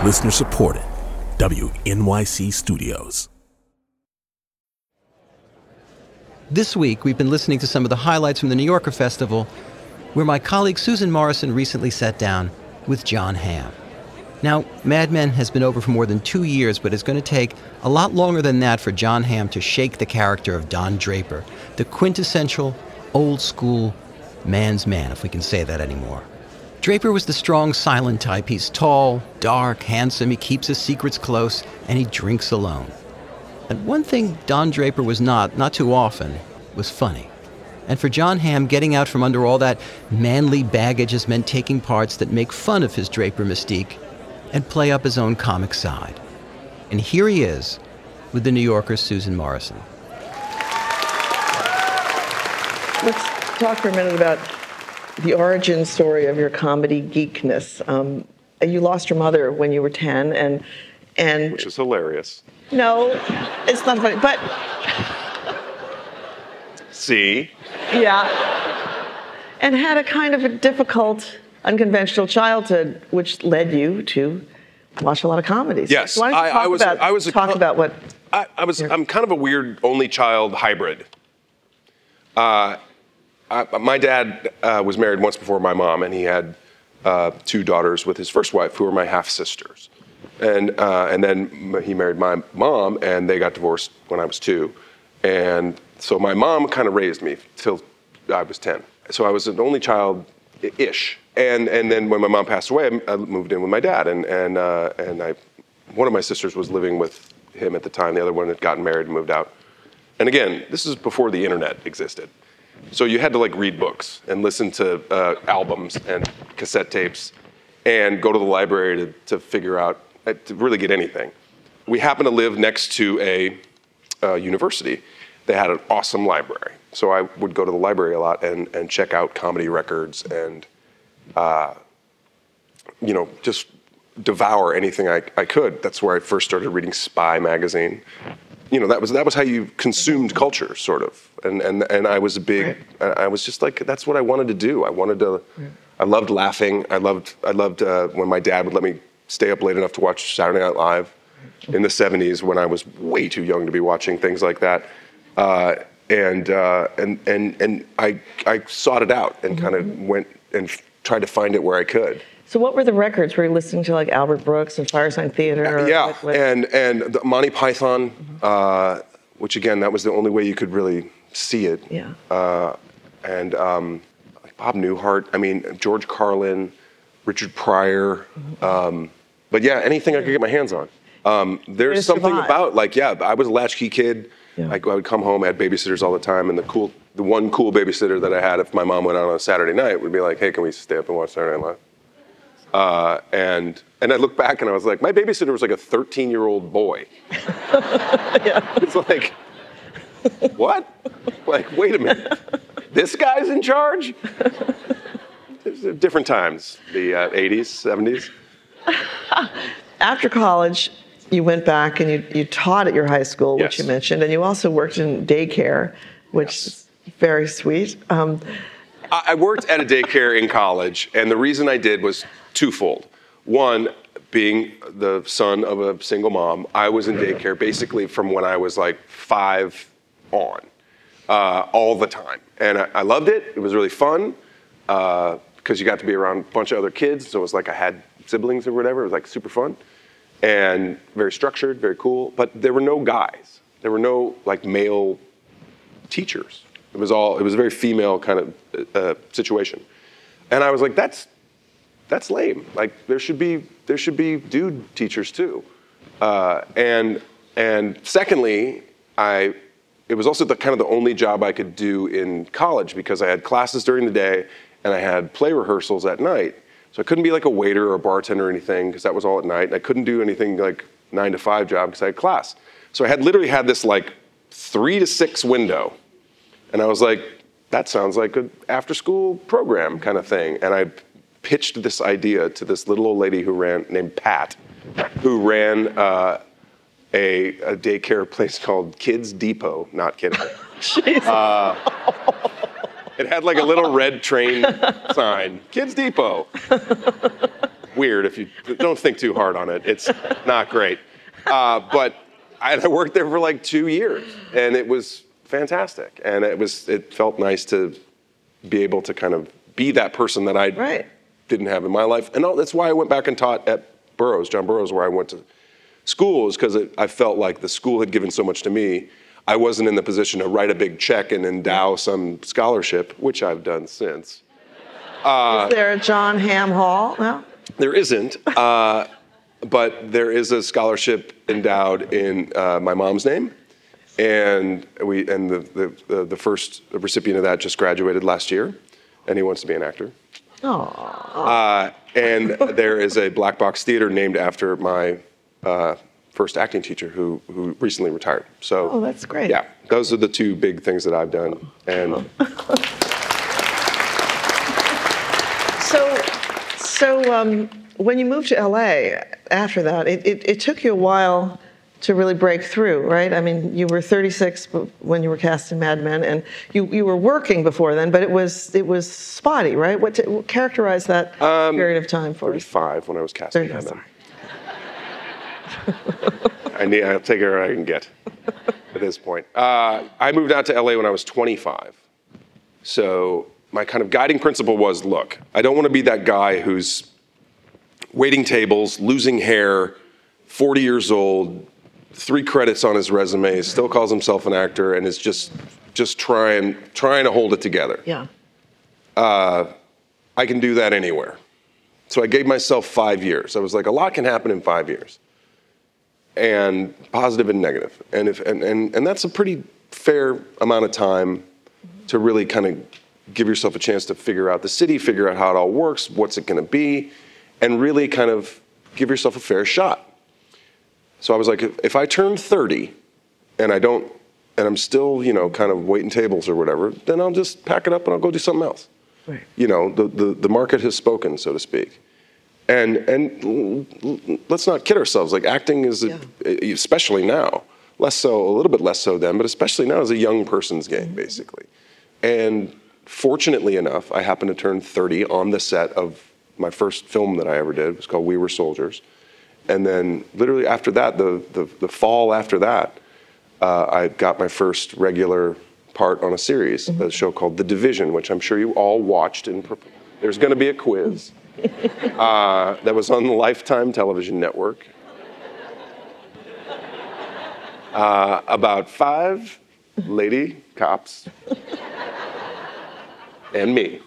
Listener supported. WNYC Studios. This week, we've been listening to some of the highlights from the New Yorker Festival, where my colleague Susan Morrison recently sat down with Jon Hamm. Now, Mad Men has been over for more than 2 years, but it's going to take a lot longer than that for Jon Hamm to shake the character of Don Draper, the quintessential, old-school man's man, if we can say that anymore. Draper was the strong, silent type. He's tall, dark, handsome, he keeps his secrets close, and he drinks alone. And one thing Don Draper was not too often, was funny. And for Jon Hamm, getting out from under all that manly baggage has meant taking parts that make fun of his Draper mystique and play up his own comic side. And here he is with the New Yorker's Susan Morrison. Let's talk for a minute about the origin story of your comedy geekness. You lost your mother when you were 10, and which is hilarious. No, it's not funny, but See? Yeah. And had a kind of a difficult, unconventional childhood, which led you to watch a lot of comedies. Yes, So why don't you talk about what... I'm kind of a weird only child hybrid. My dad was married once before my mom, and he had 2 daughters with his first wife, who were my half sisters. And then he married my mom, and they got divorced when I was 2. And so my mom kind of raised me till I was 10. So I was an only child-ish. And then when my mom passed away, I moved in with my dad. And one of my sisters was living with him at the time. The other one had gotten married and moved out. And again, this is before the internet existed. So you had to read books and listen to albums and cassette tapes and go to the library to figure out, to really get anything. We happened to live next to a university. They had an awesome library. So I would go to the library a lot and check out comedy records and, just devour anything I could. That's where I first started reading Spy magazine. That was how you consumed culture, sort of. And I was I was just that's what I wanted to do. I loved laughing. I loved when my dad would let me stay up late enough to watch Saturday Night Live in the 70s when I was way too young to be watching things like that. And I sought it out and kind of went and tried to find it where I could. So what were the records? Were you listening to Albert Brooks and Firesign Theater? Yeah, and the Monty Python, which again, that was the only way you could really see it. Yeah. And Bob Newhart, George Carlin, Richard Pryor. But yeah, anything I could get my hands on. There's something about I was a latchkey kid. Yeah. I would come home, I had babysitters all the time, and the one cool babysitter that I had if my mom went out on a Saturday night would be like, hey, can we stay up and watch Saturday Night Live? And I look back and I was like, my babysitter was like a 13-year-old boy. Yeah. It's like, what? Wait a minute. This guy's in charge? Different times, the 80s, 70s. After college, you went back and you taught at your high school, which Yes. you mentioned, and you also worked in daycare, which is very sweet. I worked at a daycare in college, and the reason I did was twofold. One, being the son of a single mom, I was in daycare basically from when I was 5 on, all the time. And I loved it. It was really fun because you got to be around a bunch of other kids. So it was I had siblings or whatever. It was super fun and very structured, very cool. But there were no guys. There were no male teachers. It was a very female kind of situation. And I was like, that's lame. There should be dude teachers too. And secondly, it was also the only job I could do in college because I had classes during the day and I had play rehearsals at night. So I couldn't be a waiter or a bartender or anything because that was all at night. And I couldn't do anything 9 to 5 job because I had class. So I had literally had this 3 to 6 window. And I was like, that sounds like an after-school program kind of thing. And I pitched this idea to this little old lady named Pat, who ran a daycare place called Kids Depot. Not kidding. It had a little red train sign, Kids Depot. weird if you don't think too hard on it. It's not great. But I worked there for like 2 years, and it was fantastic. And it felt nice to be able to kind of be that person that I didn't have in my life. And that's why I went back and taught at Burroughs, John Burroughs, where I went to school, is because I felt like the school had given so much to me. I wasn't in the position to write a big check and endow some scholarship, which I've done since. Is there a John Hamm Hall? No? There isn't, but there is a scholarship endowed in my mom's name, and the first recipient of that just graduated last year, and he wants to be an actor. And there is a black box theater named after my first acting teacher who recently retired. So that's great. Yeah, those are the two big things that I've done. And so when you moved to LA after that, it took you a while to really break through, right? I mean, you were 36 when you were cast in Mad Men, and you were working before then, but it was spotty, right? What characterized that period of time for you? 35 when I was cast in Mad Men. I'll take it where I can get at this point. I moved out to LA when I was 25. So my kind of guiding principle was, look, I don't want to be that guy who's waiting tables, losing hair, 40 years old, 3 credits on his resume, still calls himself an actor, and is just trying to hold it together. Yeah. I can do that anywhere. So I gave myself 5 years. I was like, a lot can happen in 5 years. And positive and negative. And that's a pretty fair amount of time to really kind of give yourself a chance to figure out the city, figure out how it all works, what's it going to be, and really kind of give yourself a fair shot. So I was like, if I turn 30 and I'm still, kind of waiting tables or whatever, then I'll just pack it up and I'll go do something else. Right. The market has spoken, so to speak. And let's not kid ourselves. Like, acting is, especially now, a little bit less so then, but especially now, is a young person's game, basically. And fortunately enough, I happened to turn 30 on the set of my first film that I ever did. It was called We Were Soldiers. And then literally after that, the fall after that, I got my first regular part on a series, a show called The Division, which I'm sure you all watched. There's going to be a quiz. That was on the Lifetime television network. About 5 lady cops and me.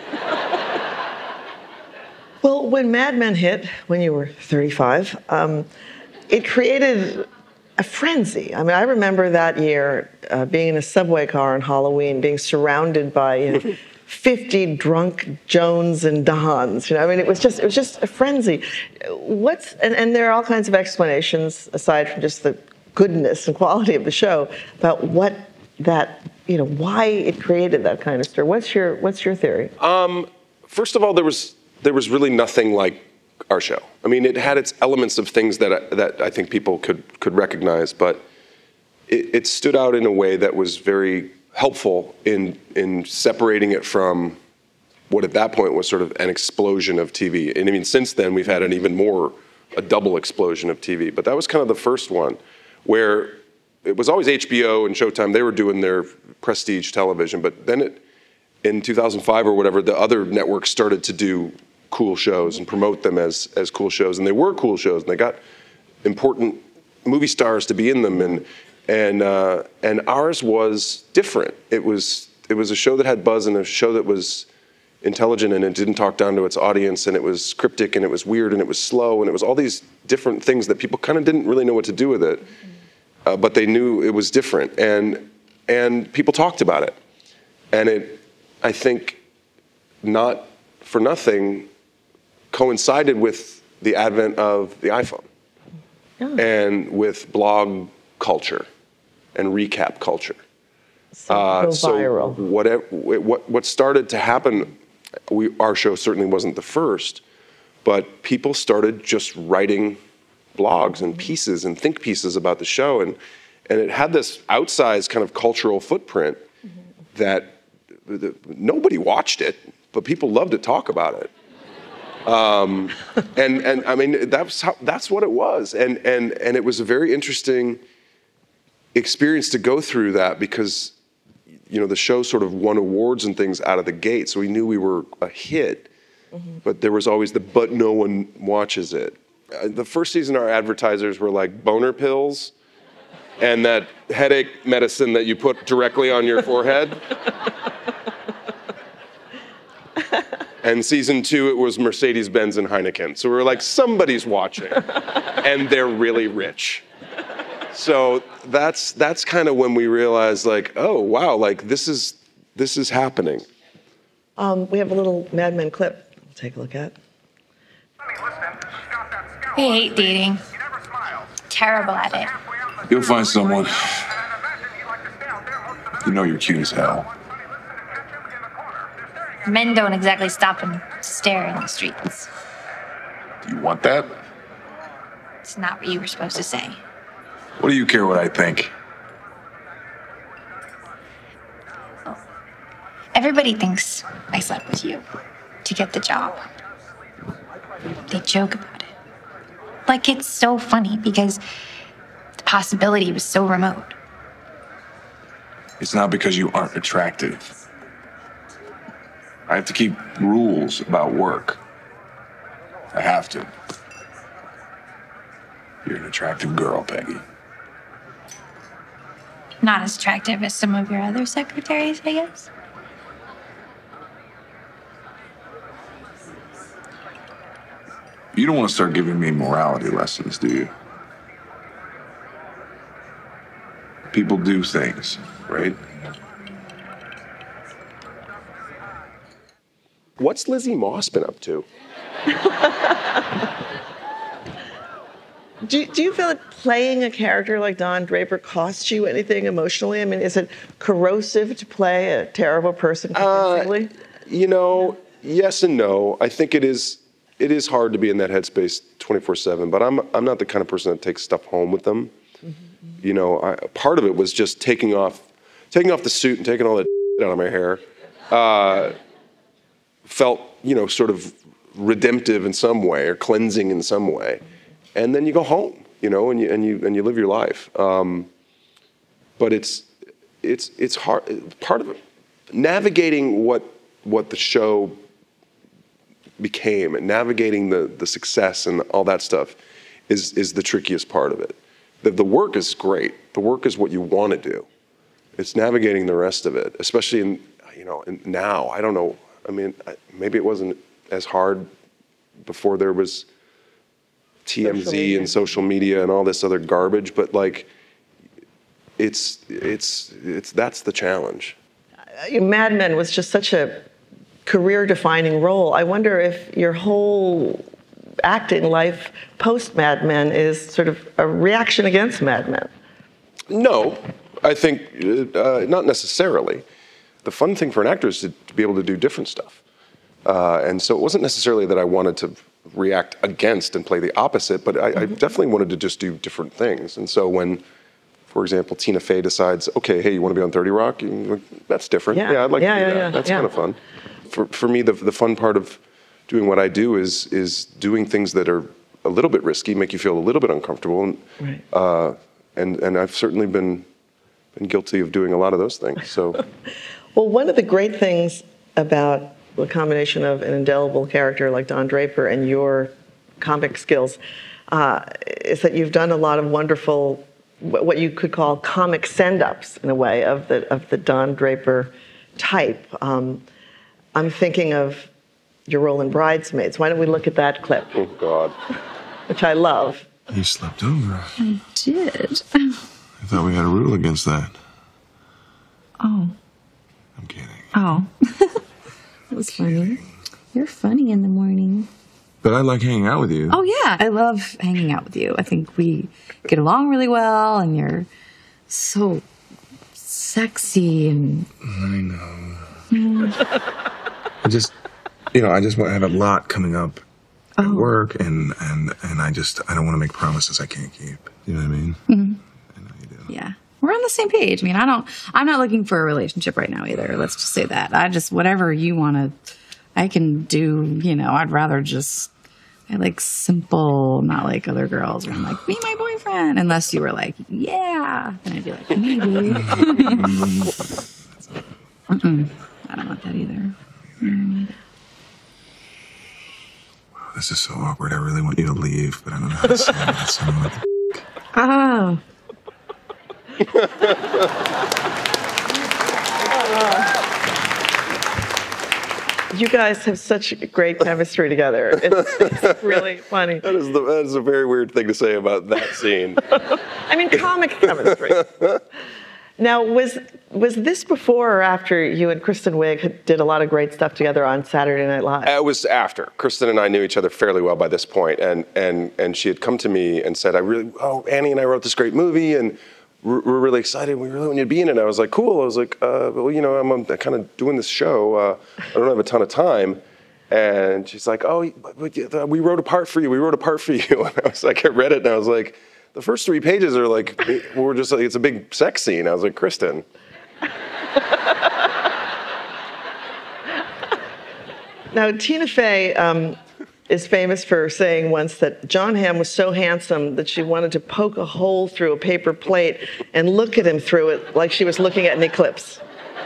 Well, when Mad Men hit, when you were 35, it created a frenzy. I mean, I remember that year being in a subway car on Halloween, being surrounded by 50 drunk Jones and Dons. I mean, it was just a frenzy. And there are all kinds of explanations aside from just the goodness and quality of the show about what that, why it created that kind of stir. What's your theory? First of all, there was really nothing like our show. I mean, it had its elements of things that I think people could recognize, but it stood out in a way that was very helpful in separating it from what at that point was sort of an explosion of TV. And I mean, since then, we've had a double explosion of TV. But that was kind of the first one where it was always HBO and Showtime. They were doing their prestige television. But then in 2005 or whatever, the other networks started to do cool shows and promote them as cool shows. And they were cool shows. And they got important movie stars to be in them. And ours was different. It was a show that had buzz and a show that was intelligent, and it didn't talk down to its audience, and it was cryptic, and it was weird, and it was slow, and it was all these different things that people kind of didn't really know what to do with it, but they knew it was different, and people talked about it. And it, I think, not for nothing, coincided with the advent of the iPhone and with blog culture and recap culture. So viral. What started to happen, our show certainly wasn't the first, but people started just writing blogs and pieces and think pieces about the show, and it had this outsized kind of cultural footprint that nobody watched it, but people loved to talk about it. And I mean, that's what it was. And it was a very interesting experience to go through that because, you know, the show sort of won awards and things out of the gate. So we knew we were a hit, but there was always but no one watches it. The first season, our advertisers were like boner pills and that headache medicine that you put directly on your forehead. And season 2, it was Mercedes-Benz and Heineken. So we were like, somebody's watching, and they're really rich. So that's kind of when we realized, like, oh wow, like this is happening. We have a little Mad Men clip. We'll take a look at. I hate dating. Terrible at it. You'll find someone. You know you're cute as hell. Men don't exactly stop and stare in the streets. Do you want that? It's not what you were supposed to say. What do you care what I think? Everybody thinks I slept with you to get the job. They joke about it. Like it's so funny because the possibility was so remote. It's not because you aren't attractive. I have to keep rules about work. I have to. You're an attractive girl, Peggy. Not as attractive as some of your other secretaries, I guess. You don't want to start giving me morality lessons, do you? People do things, right? What's Lizzie Moss been up to? Do you feel that playing a character like Don Draper costs you anything emotionally? I mean, is it corrosive to play a terrible person convincingly? You know, yes and no. I think it is hard to be in that headspace 24/7, but I'm not the kind of person that takes stuff home with them. Mm-hmm. You know, part of it was just taking off the suit and taking all that out of my hair. Felt, you know, sort of redemptive in some way or cleansing in some way. And then you go home, you know, and you live your life. But it's hard. Part of it, navigating what the show became and navigating the success and all that stuff is the trickiest part of it. The work is great. The work is what you want to do. It's navigating the rest of it, especially in now. I don't know. I mean, maybe it wasn't as hard before there was TMZ and social media and all this other garbage, but like, it's that's the challenge. Mad Men was just such a career-defining role. I wonder if your whole acting life post Mad Men is sort of a reaction against Mad Men. No, I think not necessarily. The fun thing for an actor is to be able to do different stuff. And so it wasn't necessarily that I wanted to react against and play the opposite, but I definitely wanted to just do different things. And so when, for example, Tina Fey decides, okay, hey, you want to be on 30 Rock? That's different. Yeah, I'd like to do that. That's kind of fun. For me, the fun part of doing what I do is doing things that are a little bit risky, make you feel a little bit uncomfortable. And I've certainly been guilty of doing a lot of those things. So. Well, one of the great things about the combination of an indelible character like Don Draper and your comic skills is that you've done a lot of wonderful, what you could call comic send-ups in a way of the Don Draper type. I'm thinking of your role in Bridesmaids. Why don't we look at that clip? Oh, God. Which I love. You slept over. I did. I thought we had a rule against that. Oh. I'm kidding. Oh. That was funny. You're funny in the morning. But I like hanging out with you. Oh, yeah. I love hanging out with you. I think we get along really well, and you're so sexy and... I know. I just have a lot coming up at work, and I don't want to make promises I can't keep. You know what I mean? Mm-hmm. I know you do. Yeah. We're on the same page. I mean, I'm not looking for a relationship right now either. Let's just say that. Whatever you want to I can do, I'd rather just, I like simple, not like other girls where I'm like, be my boyfriend. Unless you were like, yeah. Then I'd be like, maybe. I don't want that either. This is so awkward. I really want you to leave, but I don't know how to say it. It's so like Oh. You guys have such great chemistry together. It's really funny. That is a very weird thing to say about that scene. I mean, comic chemistry. Now, was this before or after you and Kristen Wiig did a lot of great stuff together on Saturday Night Live? It was after. Kristen and I knew each other fairly well by this point, and she had come to me and said, Annie and I wrote this great movie, and we're really excited. We really want you to be in it. And I was like, cool. I was like, I'm kind of doing this show. I don't have a ton of time. And she's like, we wrote a part for you. We wrote a part for you. And I was like, I read it, and I was like, the first 3 pages are like, we're just like, it's a big sex scene. I was like, Kristen. Now, Tina Fey is famous for saying once that Jon Hamm was so handsome that she wanted to poke a hole through a paper plate and look at him through it like she was looking at an eclipse.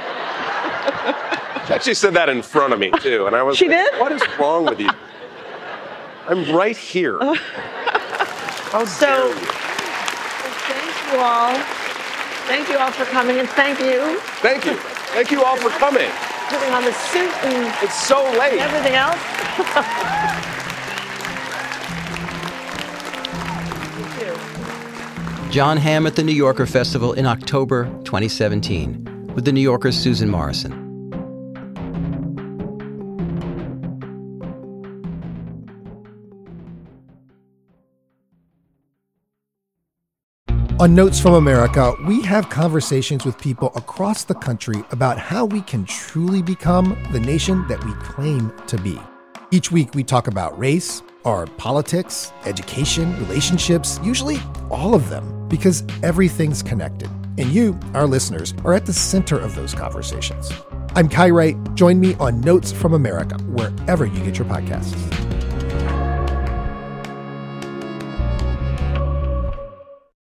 She actually said that in front of me, too. And I was She did? What is wrong with you? I'm right here. How dare you? Thank you all. Thank you all for coming, and thank you. Thank you. Thank you all for coming. Putting on the suit and It's so late. everything else. Thank you. Jon Hamm at the New Yorker Festival in October 2017 with the New Yorker's Susan Morrison. On Notes from America, we have conversations with people across the country about how we can truly become the nation that we claim to be. Each week, we talk about race, our politics, education, relationships, usually all of them, because everything's connected. And you, our listeners, are at the center of those conversations. I'm Kai Wright. Join me on Notes from America, wherever you get your podcasts.